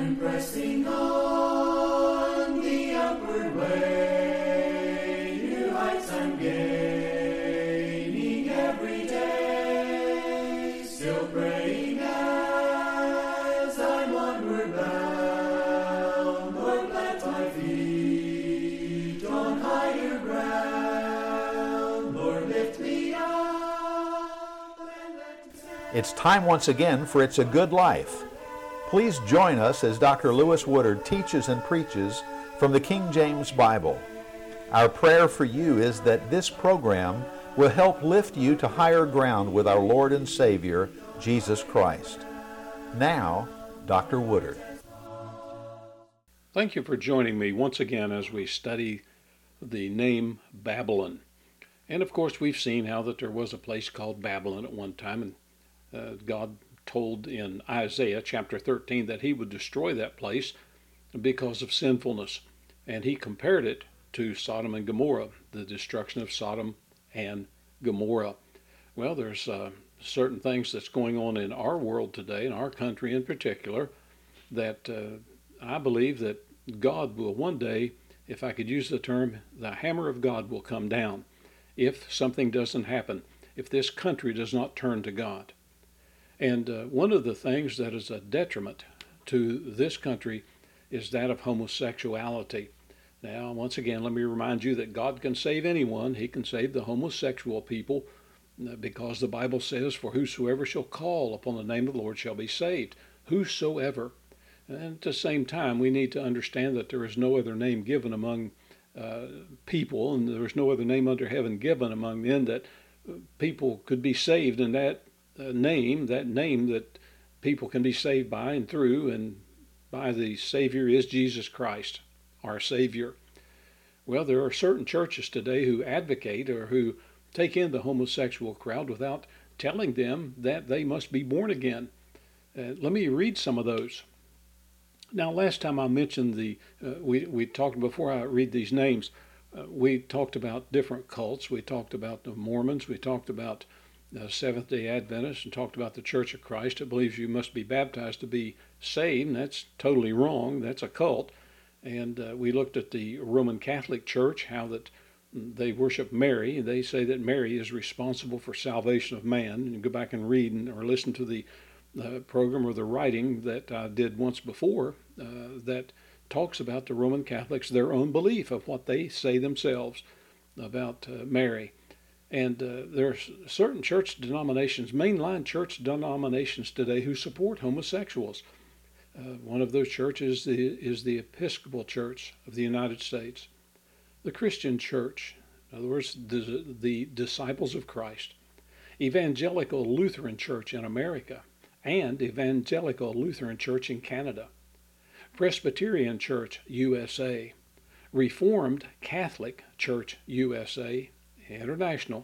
pressing on the upward way, new heights I'm gaining every day, still praying as I'm onward bound. Lord, plant my feet on higher ground. Lord, lift me up and let me stand. It's time once again for It's a Good Life. Please join us as Dr. Lewis Woodard teaches and preaches from the King James Bible. Our prayer for you is that this program will help lift you to higher ground with our Lord and Savior, Jesus Christ. Now, Dr. Woodard. Thank you for joining me once again as we study the name Babylon. And of course, we've seen how that there was a place called Babylon at one time, and God told in Isaiah chapter 13 that he would destroy that place because of sinfulness. And he compared it to Sodom and Gomorrah, the destruction of Sodom and Gomorrah. Well, there's certain things that's going on in our world today, in our country in particular, that I believe that God will one day, if I could use the term, the hammer of God will come down if something doesn't happen, if this country does not turn to God. And one of the things that is a detriment to this country is that of homosexuality. Now, once again, let me remind you that God can save anyone. He can save the homosexual people because the Bible says, "For whosoever shall call upon the name of the Lord shall be saved." Whosoever. And at the same time, we need to understand that there is no other name given among people, and there is no other name under heaven given among men that people could be saved, and that name that people can be saved by and through and by the Savior is Jesus Christ, our Savior. Well, there are certain churches today who advocate or who take in the homosexual crowd without telling them that they must be born again. Let me read some of those. Now, last time I mentioned we talked, before I read these names, we talked about different cults. We talked about the Mormons. We talked about Seventh-day Adventists, and talked about the Church of Christ. It believes you must be baptized to be saved, and that's totally wrong. That's a cult. And we looked at the Roman Catholic Church, how that they worship Mary. They say that Mary is responsible for salvation of man. And you go back and read or listen to the program or the writing that I did once before that talks about the Roman Catholics, their own belief of what they say themselves about Mary. And there are certain church denominations, mainline church denominations today, who support homosexuals. One of those churches is the Episcopal Church of the United States, the Christian Church, in other words, the Disciples of Christ, Evangelical Lutheran Church in America, and Evangelical Lutheran Church in Canada, Presbyterian Church USA, Reformed Catholic Church USA, International,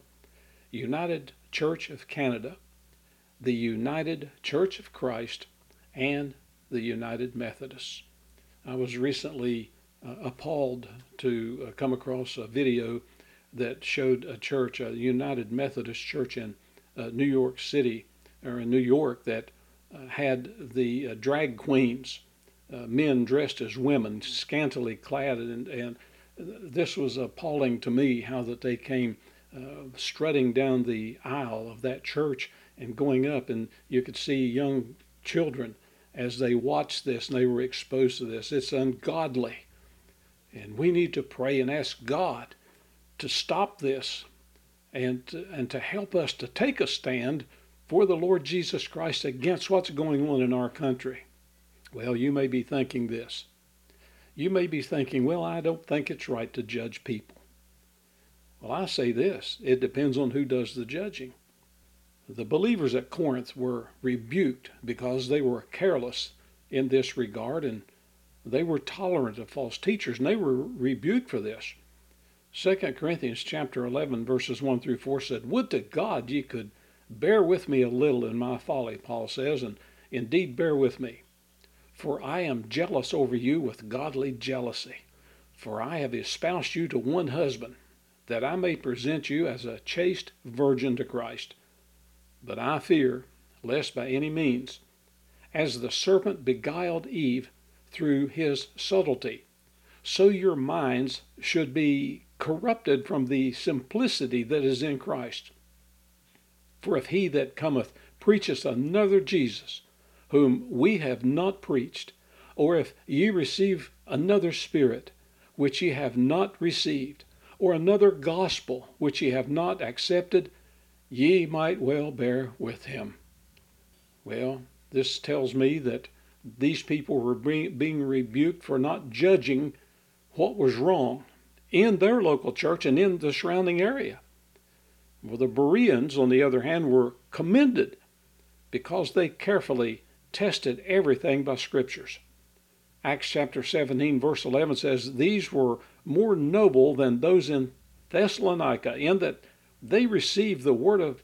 United Church of Canada, the United Church of Christ, and the United Methodists. I was recently appalled to come across a video that showed a church, a United Methodist church in New York City, or in New York, that had the drag queens, men dressed as women, scantily clad, and this was appalling to me, how that they came strutting down the aisle of that church and going up, and you could see young children as they watched this and they were exposed to this. It's ungodly. And we need to pray and ask God to stop this and to help us to take a stand for the Lord Jesus Christ against what's going on in our country. Well, you may be thinking this. You may be thinking, well, I don't think it's right to judge people. Well, I say this, it depends on who does the judging. The believers at Corinth were rebuked because they were careless in this regard, and they were tolerant of false teachers, and they were rebuked for this. 2 Corinthians chapter 11, verses 1 through 4 said, "Would to God ye could bear with me a little in my folly," Paul says, "and indeed bear with me. For I am jealous over you with godly jealousy. For I have espoused you to one husband, that I may present you as a chaste virgin to Christ. But I fear, lest by any means, as the serpent beguiled Eve through his subtlety. So your minds should be corrupted from the simplicity that is in Christ. For if he that cometh preacheth another Jesus, whom we have not preached, or if ye receive another Spirit, which ye have not received, or another gospel, which ye have not accepted, ye might well bear with him. Well, this tells me that these people were being rebuked for not judging what was wrong in their local church and in the surrounding area. Well, the Bereans, on the other hand, were commended because they carefully tested everything by Scriptures. Acts chapter 17, verse 11 says, "These were more noble than those in Thessalonica, in that they received the word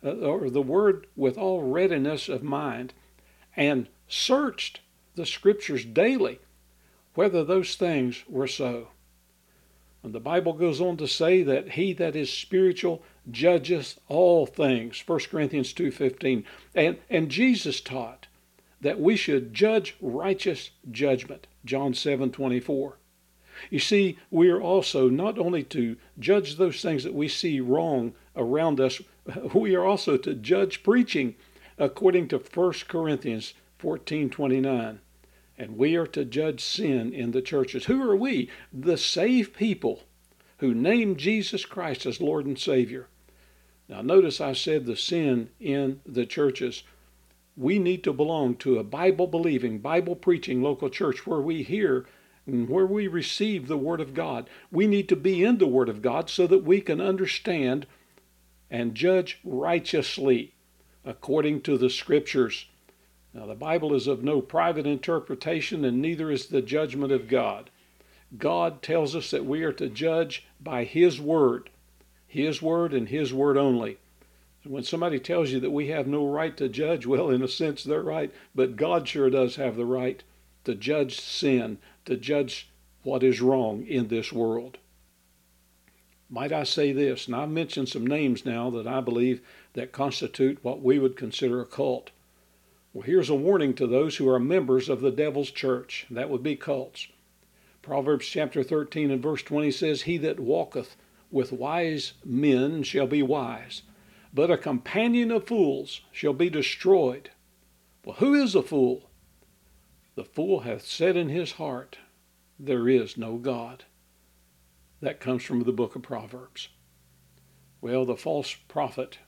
with all readiness of mind, and searched the Scriptures daily, whether those things were so." And the Bible goes on to say that he that is spiritual judgeth all things, 1 Corinthians 2:15. And Jesus taught that we should judge righteous judgment, John 7:24. You see, we are also not only to judge those things that we see wrong around us, we are also to judge preaching according to 1 Corinthians 14:29. And we are to judge sin in the churches. Who are we? The saved people who name Jesus Christ as Lord and Savior. Now notice I said the sin in the churches. We need to belong to a Bible-believing, Bible-preaching local church where we hear and where we receive the Word of God. We need to be in the Word of God so that we can understand and judge righteously according to the Scriptures. Now, the Bible is of no private interpretation, and neither is the judgment of God. God tells us that we are to judge by His Word and His Word only. When somebody tells you that we have no right to judge, well, in a sense, they're right, but God sure does have the right to judge sin, to judge what is wrong in this world. Might I say this, and I've mentioned some names now that I believe that constitute what we would consider a cult. Well, here's a warning to those who are members of the devil's church. That would be cults. Proverbs chapter 13 and verse 20 says, "He that walketh with wise men shall be wise, but a companion of fools shall be destroyed." Well, who is a fool? "The fool hath said in his heart, there is no God." That comes from the book of Proverbs. Well, the false prophet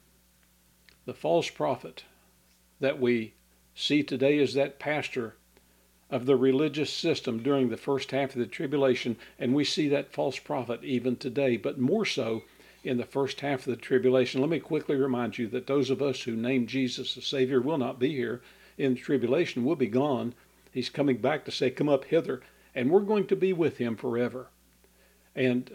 that we see today is that pastor of the religious system during the first half of the tribulation, and we see that false prophet even today, but more so in the first half of the tribulation. Let me quickly remind you that those of us who name Jesus as Savior will not be here in the tribulation. We'll be gone. He's coming back to say, "Come up hither," and we're going to be with Him forever. And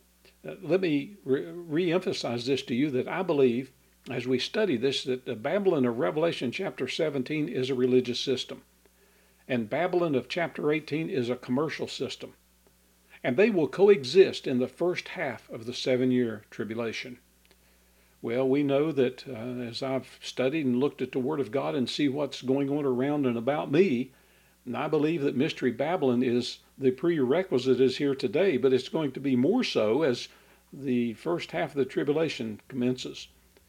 let me re-emphasize this to you, that I believe, as we study this, that the Babylon of Revelation chapter 17 is a religious system, and Babylon of chapter 18 is a commercial system, and they will coexist in the first half of the 7-year tribulation. Well, we know that as I've studied and looked at the Word of God and see what's going on around and about me, and I believe that Mystery Babylon is the prerequisite is here today, but it's going to be more so as the first half of the tribulation commences.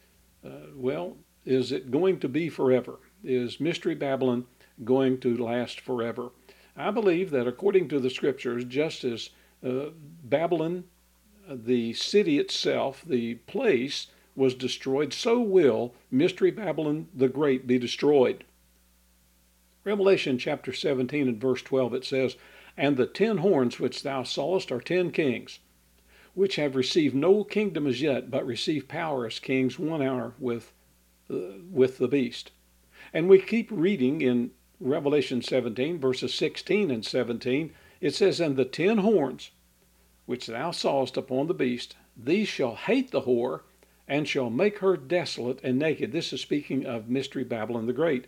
Well, is it going to be forever? Is Mystery Babylon going to last forever? I believe that according to the Scriptures, just as Babylon, the city itself, the place, was destroyed, so will Mystery Babylon the Great be destroyed. Revelation chapter 17 and verse 12, it says, "And the 10 horns which thou sawest are 10 kings, which have received no kingdom as yet, but receive power as kings 1 hour with the beast." And we keep reading in Revelation 17, verses 16 and 17, it says, "And the 10 horns which thou sawest upon the beast, these shall hate the whore, and shall make her desolate and naked." This is speaking of Mystery Babylon the Great.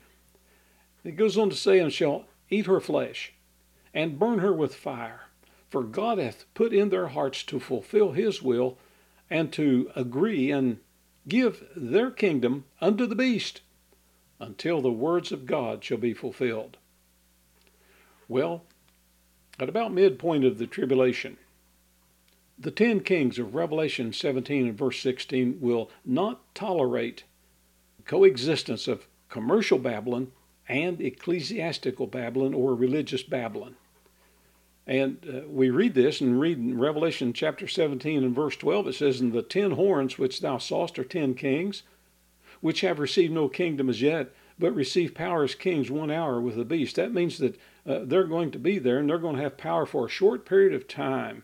It goes on to say, "And shall eat her flesh, and burn her with fire. For God hath put in their hearts to fulfill His will, and to agree and give their kingdom unto the beast, until the words of God shall be fulfilled." Well, At about midpoint of the tribulation, the 10 kings of Revelation 17 and verse 16 will not tolerate coexistence of commercial Babylon and ecclesiastical Babylon or religious Babylon. And we read this and read in Revelation chapter 17 and verse 12, it says, "And the 10 horns which thou sawest are 10 kings, which have received no kingdom as yet, but receive power as kings 1 hour with the beast." That means that they're going to be there and they're going to have power for a short period of time.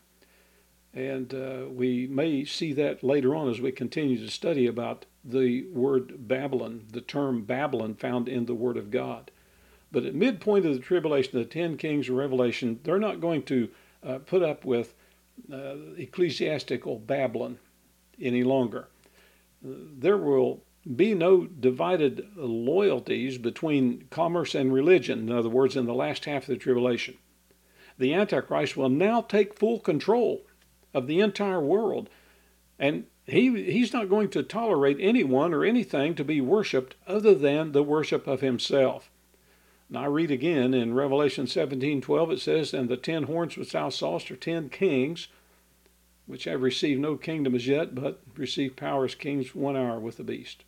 And we may see that later on as we continue to study about the word Babylon, the term Babylon found in the Word of God. But at midpoint of the tribulation, the 10 kings of Revelation, they're not going to put up with ecclesiastical Babylon any longer. There will be no divided loyalties between commerce and religion. In other words, in the last half of the tribulation, the Antichrist will now take full control of the entire world, and he's not going to tolerate anyone or anything to be worshipped other than the worship of himself. Now I read again in Revelation 17:12, it says, "And the 10 horns which thou sawest are 10 kings, which have received no kingdom as yet, but receive power as kings 1 hour with the beast."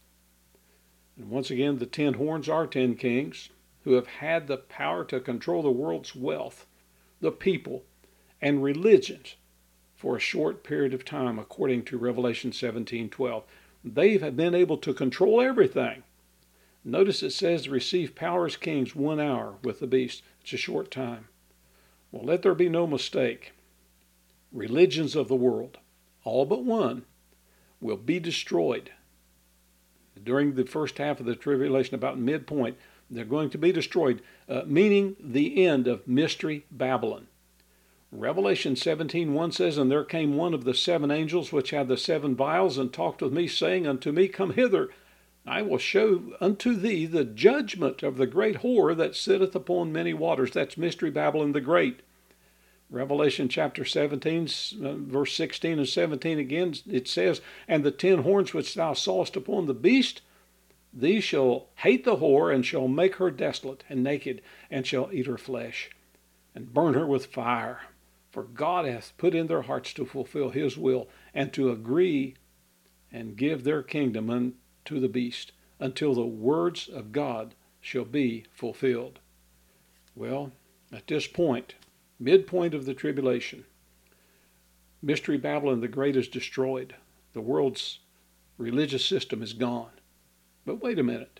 And once again, the 10 horns are 10 kings who have had the power to control the world's wealth, the people, and religions for a short period of time, according to Revelation 17:12. They have been able to control everything. Notice it says receive power as kings 1 hour with the beast. It's a short time. Well, let there be no mistake. Religions of the world, all but one, will be destroyed. During the first half of the tribulation, about midpoint, they're going to be destroyed, meaning the end of Mystery Babylon. Revelation 17:1 says, "And there came one of the 7 angels which had the 7 vials, and talked with me, saying unto me, Come hither, I will show unto thee the judgment of the great whore that sitteth upon many waters." That's Mystery Babylon the Great. Revelation chapter 17, verse 16 and 17 again, it says, "And the 10 horns which thou sawest upon the beast, these shall hate the whore, and shall make her desolate and naked, and shall eat her flesh, and burn her with fire. For God hath put in their hearts to fulfill his will, and to agree and give their kingdom unto the beast, until the words of God shall be fulfilled." Well, at this point, midpoint of the tribulation, Mystery Babylon the Great is destroyed. The world's religious system is gone. But wait a minute.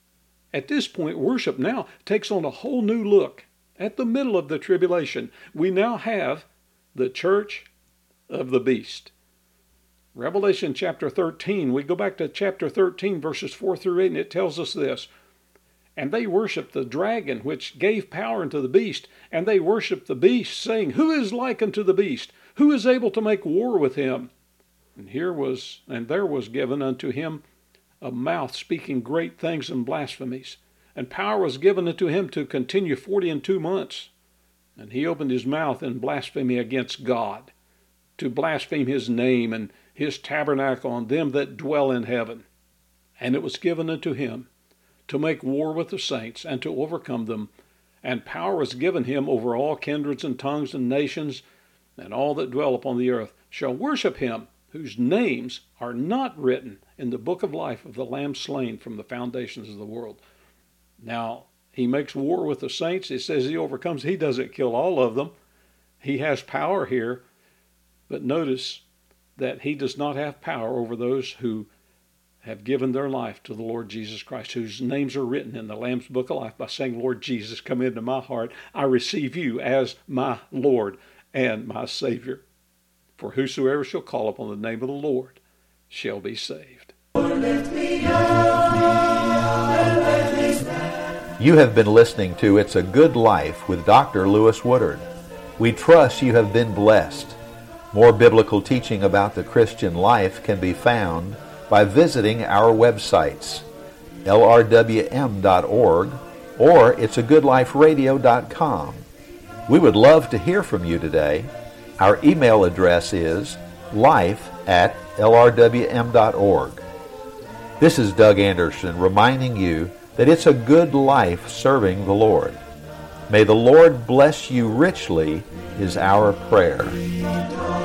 At this point, worship now takes on a whole new look. At the middle of the tribulation, we now have the church of the beast. Revelation chapter 13, we go back to chapter 13, verses 4 through 8, and it tells us this. "And they worshiped the dragon, which gave power unto the beast, and they worshiped the beast, saying, Who is like unto the beast? Who is able to make war with him? And there was given unto him a mouth speaking great things and blasphemies. And power was given unto him to continue 42 months. And he opened his mouth in blasphemy against God, to blaspheme his name and his tabernacle on them that dwell in heaven. And it was given unto him to make war with the saints, and to overcome them. And power was given him over all kindreds and tongues and nations, and all that dwell upon the earth shall worship him, whose names are not written in the book of life of the Lamb slain from the foundations of the world." Now, he makes war with the saints. It says he overcomes. He doesn't kill all of them. He has power here. But notice that he does not have power over those who have given their life to the Lord Jesus Christ, whose names are written in the Lamb's Book of Life by saying, "Lord Jesus, come into my heart. I receive you as my Lord and my Savior. For whosoever shall call upon the name of the Lord shall be saved." You have been listening to It's a Good Life with Dr. Lewis Woodard. We trust you have been blessed. More biblical teaching about the Christian life can be found by visiting our websites, lrwm.org or it'sagoodliferadio.com. We would love to hear from you today. Our email address is life@lrwm.org. This is Doug Anderson reminding you that it's a good life serving the Lord. May the Lord bless you richly is our prayer.